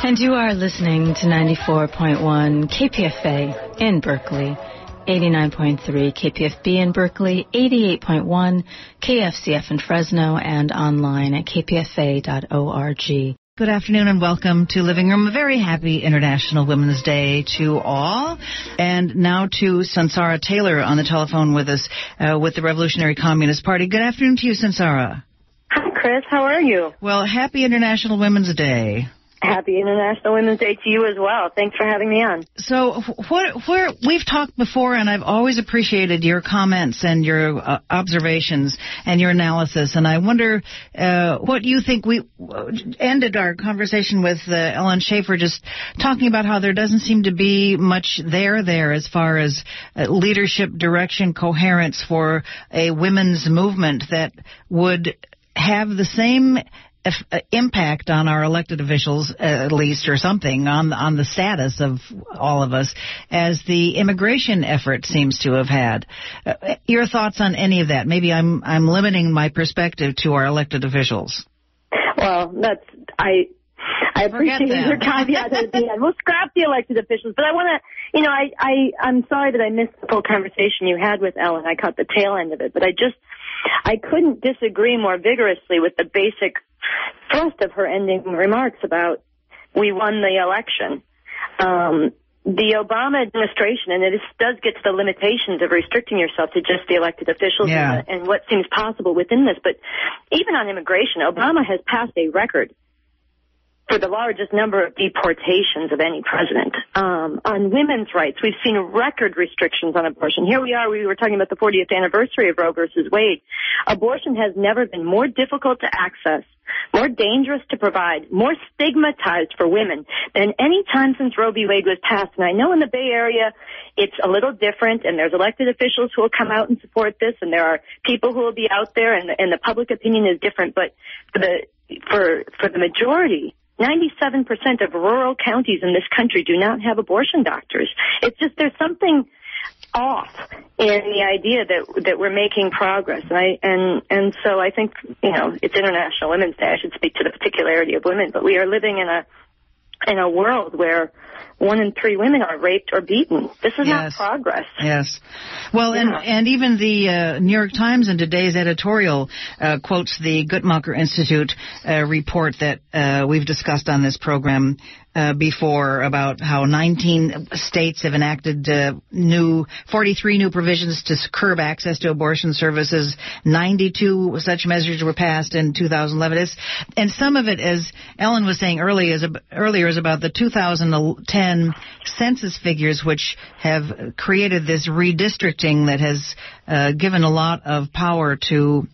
And you are listening to 94.1 KPFA in Berkeley, 89.3 KPFB in Berkeley, 88.1 KFCF in Fresno, and online at kpfa.org. Good afternoon and welcome to Living Room. A very happy International Women's Day to all. And now to Sansara Taylor on the telephone with us with the Revolutionary Communist Party. Good afternoon to you, Sansara. Hi, Chris. How are you? Well, happy International Women's Day. Happy International Women's Day to you as well. Thanks for having me on. So we've talked before, and I've always appreciated your comments and your observations and your analysis. And I wonder what you think. We ended our conversation with Ellen Schaefer just talking about how there doesn't seem to be much there as far as leadership, direction, coherence for a women's movement that would have the same impact on our elected officials, at least, or something, on the status of all of us, as the immigration effort seems to have had. Your thoughts on any of that? Maybe I'm limiting my perspective to our elected officials. Well, I appreciate your caveat at the end. We'll scrap the elected officials, but I want to, I'm sorry that I missed the full conversation you had with Ellen. I caught the tail end of it, but I couldn't disagree more vigorously with the basic thrust of her ending remarks about we won the election. The Obama administration, and it does get to the limitations of restricting yourself to just the elected officials and what seems possible within this, but even on immigration, Obama has passed a record for the largest number of deportations of any president. On women's rights, we've seen record restrictions on abortion. Here we were talking about the 40th anniversary of Roe versus Wade. Abortion has never been more difficult to access, more dangerous to provide, more stigmatized for women than any time since Roe v. Wade was passed. And I know in the Bay Area it's a little different, and there's elected officials who will come out and support this, and there are people who will be out there, and the public opinion is different. But for the majority, 97% of rural counties in this country do not have abortion doctors. It's just there's something off in the idea that we're making progress, and so I think it's International Women's Day. I should speak to the particularity of women, but we are living in a world where 1 in 3 women are raped or beaten. This is not progress. Yes. Well, and even the New York Times in today's editorial quotes the Guttmacher Institute report that we've discussed on this program before about how 19 states have enacted 43 new provisions to curb access to abortion services. 92 such measures were passed in 2011. And some of it, as Ellen was saying earlier, is about the 2010 census figures, which have created this redistricting that has given a lot of power to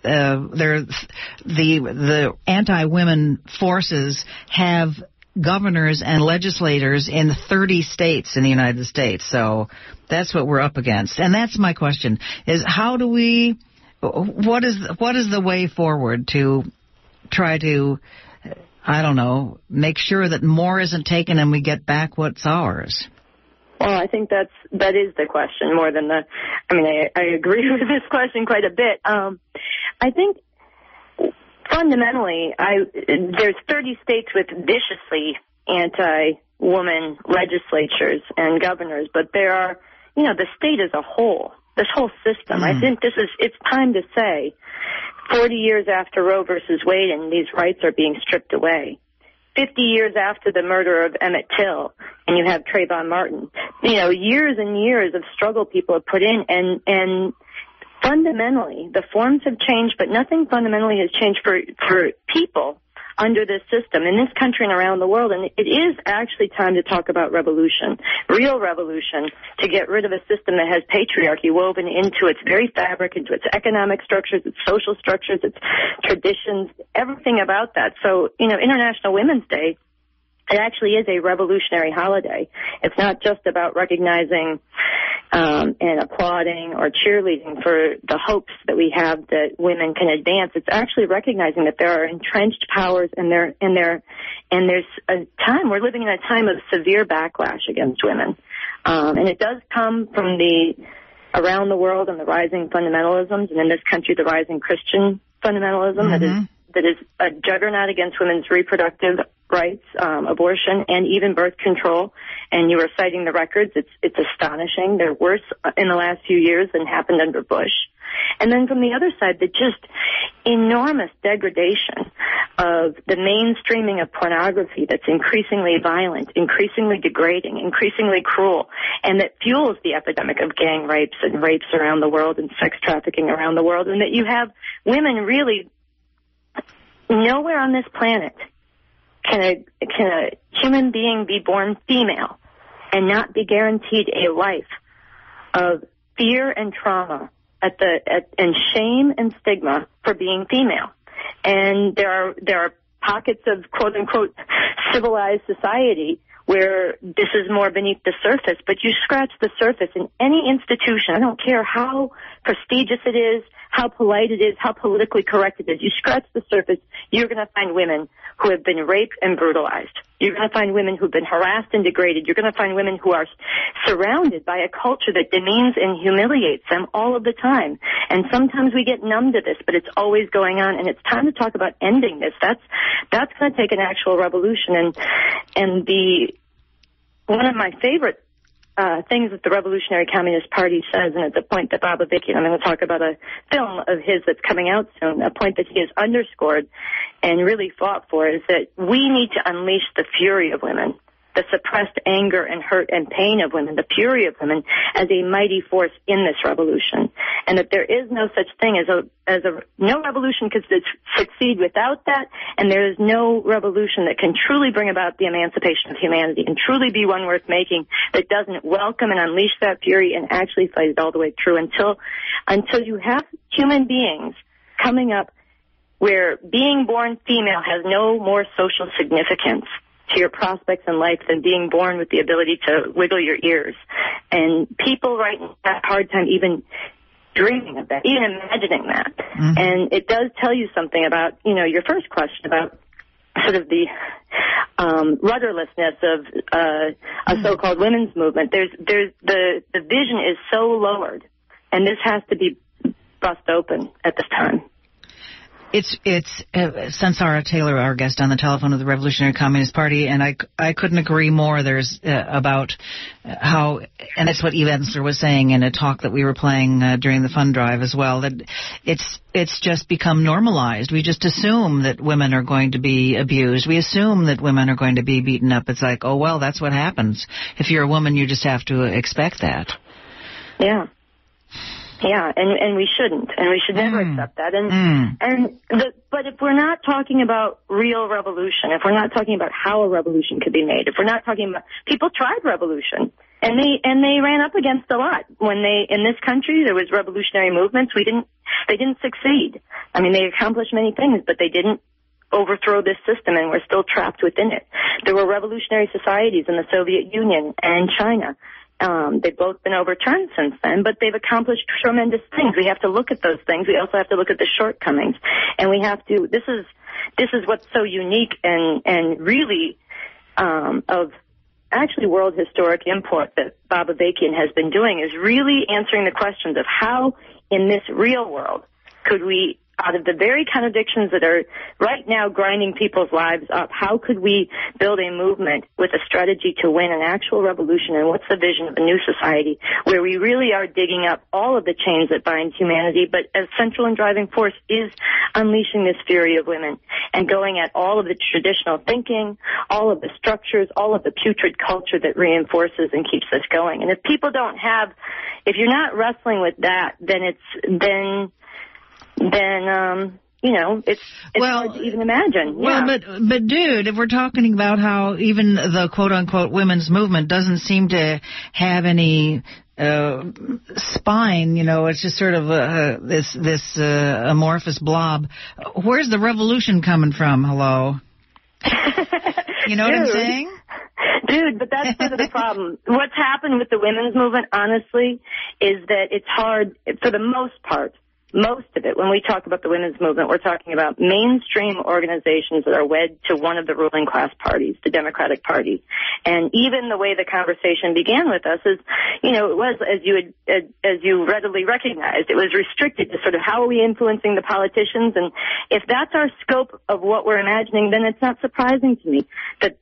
the anti-women forces have governors and legislators in 30 states in the United States. So that's what we're up against. And that's my question, is what is the way forward to try to, make sure that more isn't taken and we get back what's ours? Well, I think that is the question more than I agree with this question quite a bit. I think fundamentally, there's 30 states with viciously anti-woman legislatures and governors, but there are, the state as a whole, this whole system. I think it's time to say, 40 years after Roe versus Wade and these rights are being stripped away, 50 years after the murder of Emmett Till, and you have Trayvon Martin, years and years of struggle people have put in, and fundamentally, the forms have changed, but nothing fundamentally has changed for people under this system in this country and around the world. And it is actually time to talk about revolution, real revolution, to get rid of a system that has patriarchy woven into its very fabric, into its economic structures, its social structures, its traditions, everything about that. So, International Women's Day, it actually is a revolutionary holiday. It's not just about recognizing and applauding or cheerleading for the hopes that we have that women can advance. It's actually recognizing that there are entrenched powers and there's a time, we're living in a time of severe backlash against women. And it does come from around the world and the rising fundamentalisms, and in this country the rising Christian fundamentalism that is a juggernaut against women's reproductive rights, abortion, and even birth control. And you were citing the records. It's astonishing. They're worse in the last few years than happened under Bush. And then from the other side, the just enormous degradation of the mainstreaming of pornography that's increasingly violent, increasingly degrading, increasingly cruel, and that fuels the epidemic of gang rapes and rapes around the world and sex trafficking around the world, and that you have women really nowhere on this planet can a human being be born female and not be guaranteed a life of fear and trauma and shame and stigma for being female. And there are pockets of quote unquote civilized society where this is more beneath the surface, but you scratch the surface in any institution. I don't care how prestigious it is, how polite it is, how politically correct it is. You scratch the surface, you're going to find women who have been raped and brutalized. You're going to find women who've been harassed and degraded. You're going to find women who are surrounded by a culture that demeans and humiliates them all of the time. And sometimes we get numb to this, but it's always going on, and it's time to talk about ending this. That's going to take an actual revolution. And one of my favorite things that the Revolutionary Communist Party says, and it's a point that Bob Avakian, I'm going to talk about a film of his that's coming out soon, a point that he has underscored and really fought for, is that we need to unleash the fury of women, the suppressed anger and hurt and pain of women, the fury of women, as a mighty force in this revolution. And that there is no such thing as no revolution could succeed without that, and there is no revolution that can truly bring about the emancipation of humanity and truly be one worth making that doesn't welcome and unleash that fury and actually fight it all the way through until you have human beings coming up where being born female has no more social significance to your prospects in life than being born with the ability to wiggle your ears. And people right now have a hard time even dreaming of that, even imagining that. Mm-hmm. And it does tell you something about, your first question about sort of the rudderlessness of a so-called women's movement. There's the vision is so lowered, and this has to be bust open at this time. It's Sansara Taylor, our guest on the telephone of the Revolutionary Communist Party, and I couldn't agree more. There's about how, and that's what Eve Ensler was saying in a talk that we were playing during the fund drive as well, that it's just become normalized. We just assume that women are going to be abused. We assume that women are going to be beaten up. It's like, oh, well, that's what happens. If you're a woman, you just have to expect that. Yeah. Yeah, and we shouldn't, and we should never accept that. But if we're not talking about real revolution, if we're not talking about how a revolution could be made, if we're not talking about, people tried revolution, and they ran up against a lot. When in this country there was revolutionary movements, they didn't succeed. I mean, they accomplished many things, but they didn't overthrow this system, and we're still trapped within it. There were revolutionary societies in the Soviet Union and China. They've both been overturned since then, but they've accomplished tremendous things. We have to look at those things. We also have to look at the shortcomings, and we have to. This is what's so unique and really of actually world historic import that Bob Avakian has been doing, is really answering the questions of how in this real world could we, out of the very contradictions that are right now grinding people's lives up, how could we build a movement with a strategy to win an actual revolution? And what's the vision of a new society where we really are digging up all of the chains that bind humanity, but as central and driving force is unleashing this fury of women and going at all of the traditional thinking, all of the structures, all of the putrid culture that reinforces and keeps us going. And if people if you're not wrestling with that, then it's hard to even imagine. Well, but dude, if we're talking about how even the quote-unquote women's movement doesn't seem to have any spine, it's just sort of this amorphous blob. Where's the revolution coming from? Hello? You know what I'm saying? Dude, but that's sort of the problem. What's happened with the women's movement, honestly, is that it's hard, for the most part, most of it, when we talk about the women's movement, we're talking about mainstream organizations that are wed to one of the ruling class parties, the Democratic Party. And even the way the conversation began with us is, it was, as you readily recognized, it was restricted to sort of how are we influencing the politicians. And if that's our scope of what we're imagining, then it's not surprising to me that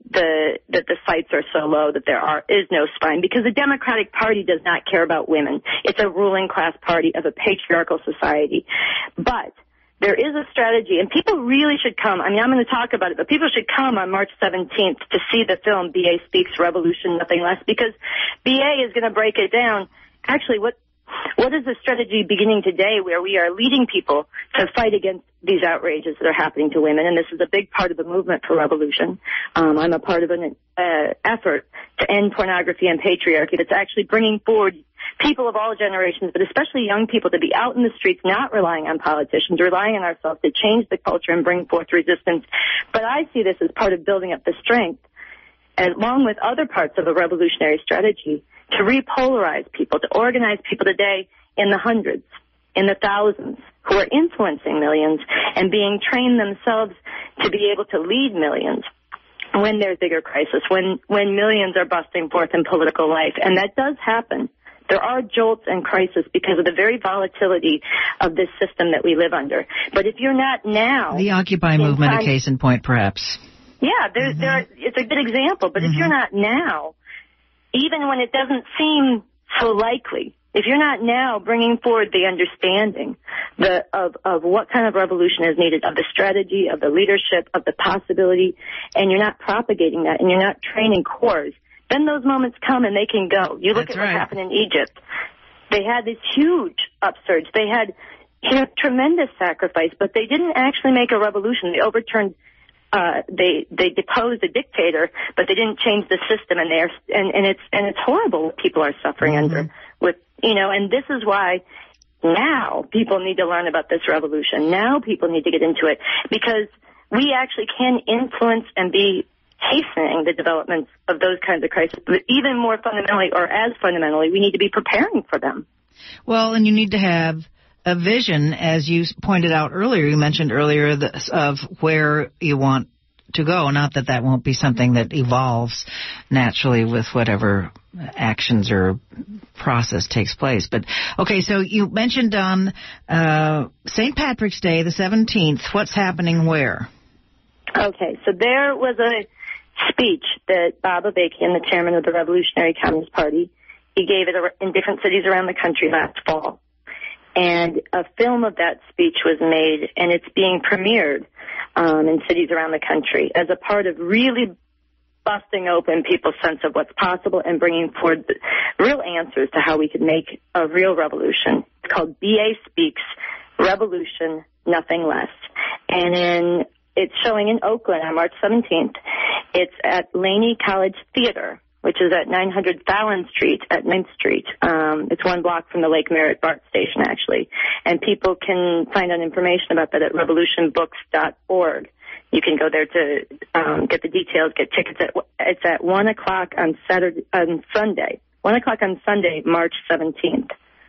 the sights are so low that there is no spine, because the Democratic Party does not care about women. It's a ruling class party of a patriarchal society. But there is a strategy, and people really should come. I mean, I'm going to talk about it, but people should come on March 17th to see the film BA Speaks, Revolution, Nothing Less, because BA is going to break it down. Actually, what is the strategy beginning today where we are leading people to fight against these outrages that are happening to women? And this is a big part of the movement for revolution. I'm a part of an effort to end pornography and patriarchy that's actually bringing forward people of all generations, but especially young people, to be out in the streets, not relying on politicians, relying on ourselves to change the culture and bring forth resistance. But I see this as part of building up the strength, along with other parts of a revolutionary strategy, to repolarize people, to organize people today in the hundreds, in the thousands, who are influencing millions and being trained themselves to be able to lead millions when there's bigger crisis, when millions are busting forth in political life. And that does happen. There are jolts and crises because of the very volatility of this system that we live under. But if you're not now... The Occupy movement, a case in point, perhaps. Yeah, it's a good example. But if you're not now, even when it doesn't seem so likely, if you're not now bringing forward the understanding of what kind of revolution is needed, of the strategy, of the leadership, of the possibility, and you're not propagating that, and you're not training cores, then those moments come and they can go. You look at what happened in Egypt. They had this huge upsurge. They had tremendous sacrifice, but they didn't actually make a revolution. They overturned, they deposed a dictator, but they didn't change the system, and it's horrible what people are suffering under. And this is why now people need to learn about this revolution. Now people need to get into it, because we actually can influence and be hastening the developments of those kinds of crises. But even more fundamentally, or as fundamentally, we need to be preparing for them. Well, and you need to have a vision, as you pointed out earlier. You mentioned earlier of where you want to go. Not that won't be something that evolves naturally with whatever actions or process takes place. But, okay, so you mentioned on St. Patrick's Day, the 17th, what's happening where? Okay, so there was a speech that Bob Avakian, the chairman of the Revolutionary Communist Party, he gave it in different cities around the country last fall. And a film of that speech was made, and it's being premiered in cities around the country as a part of really busting open people's sense of what's possible and bringing forward real answers to how we could make a real revolution. It's called BA Speaks, Revolution, Nothing Less. And it's showing in Oakland on March 17th. It's at Laney College Theater, which is at 900 Fallon Street at 9th Street. It's one block from the Lake Merritt BART station, actually. And people can find out information about that at revolutionbooks.org. You can go there to get the details, get tickets. It's at 1 o'clock on Sunday. 1 o'clock on Sunday, March 17th.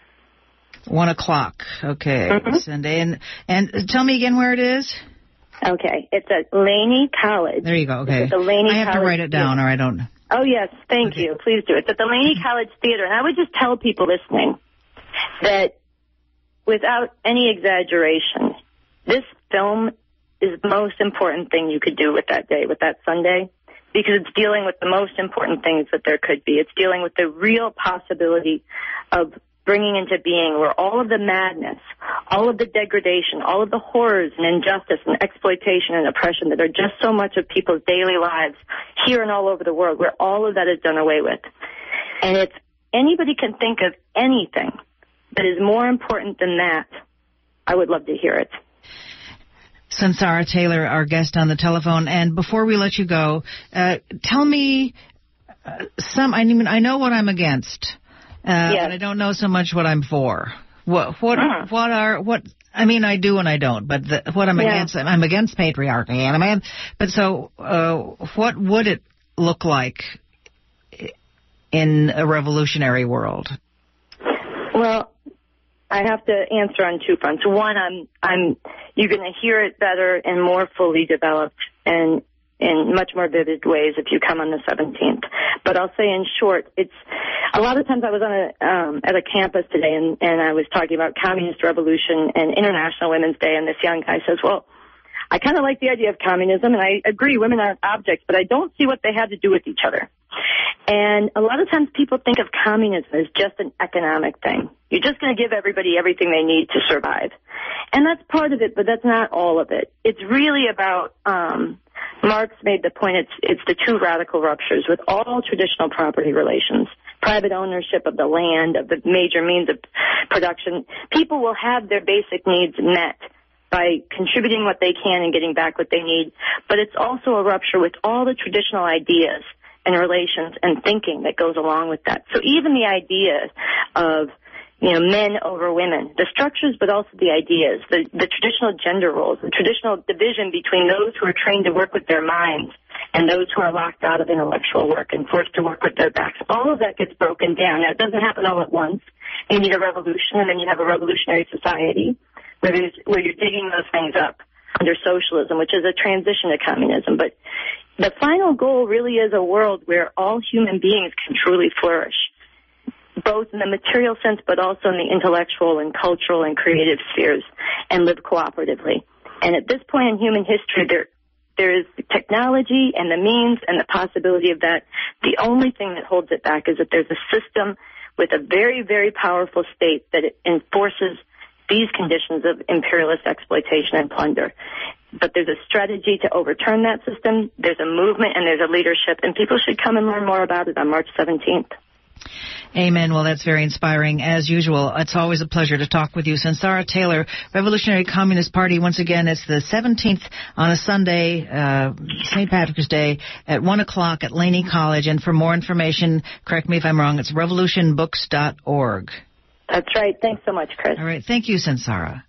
1 o'clock, okay, Sunday. And tell me again where it is. Okay, it's at Laney College. There you go, okay. It's at the Laney I have College to write it down or I don't... Oh, yes, thank you. Please do. It's at the Laney College Theater. And I would just tell people listening that without any exaggeration, this film is the most important thing you could do with that day, with that Sunday, because it's dealing with the most important things that there could be. It's dealing with the real possibility of bringing into being where all of the madness, all of the degradation, all of the horrors and injustice and exploitation and oppression that are just so much of people's daily lives here and all over the world, where all of that is done away with. And if anybody can think of anything that is more important than that, I would love to hear it. Sunsara Taylor, our guest on the telephone. And before we let you go, tell me I know what I'm against. But I don't know so much what I'm for. I do and I don't, but what I'm against, I'm against patriarchy. What would it look like in a revolutionary world? Well, I have to answer on two fronts. One, you're going to hear it better and more fully developed and in much more vivid ways if you come on the 17th. But I'll say in short, it's a lot of times I was on at a campus today and I was talking about communist revolution and International Women's Day, and this young guy says, well, I kind of like the idea of communism, and I agree women aren't objects, but I don't see what they have to do with each other. And a lot of times people think of communism as just an economic thing. You're just going to give everybody everything they need to survive. And that's part of it, but that's not all of it. It's really about, Marx made the point, it's the two radical ruptures with all traditional property relations, private ownership of the land, of the major means of production. People will have their basic needs met by contributing what they can and getting back what they need. But it's also a rupture with all the traditional ideas and relations and thinking that goes along with that. So even the idea of, men over women, the structures, but also the ideas, the traditional gender roles, the traditional division between those who are trained to work with their minds and those who are locked out of intellectual work and forced to work with their backs. All of that gets broken down. Now, it doesn't happen all at once. You need a revolution, and then you have a revolutionary society where you're digging those things up under socialism, which is a transition to communism. But the final goal really is a world where all human beings can truly flourish, both in the material sense but also in the intellectual and cultural and creative spheres, and live cooperatively. And at this point in human history, there is the technology and the means and the possibility of that. The only thing that holds it back is that there's a system with a very, very powerful state that enforces these conditions of imperialist exploitation and plunder. But there's a strategy to overturn that system. There's a movement and there's a leadership, and people should come and learn more about it on March 17th. Amen. Well, that's very inspiring, as usual. It's always a pleasure to talk with you. Sunsara Taylor, Revolutionary Communist Party. Once again, it's the 17th on a Sunday, St. Patrick's Day, at 1 o'clock at Laney College. And for more information, correct me if I'm wrong, it's revolutionbooks.org. That's right. Thanks so much, Chris. All right. Thank you, Sunsara.